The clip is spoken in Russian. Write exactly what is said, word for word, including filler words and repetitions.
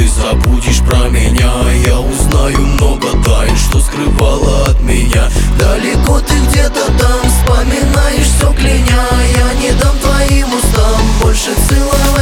ты забудешь про меня, я узнаю много тайн, что скрывала от меня. Далеко ты где-то там, вспоминаешь все кляня. Я не дам твоим устам больше целовать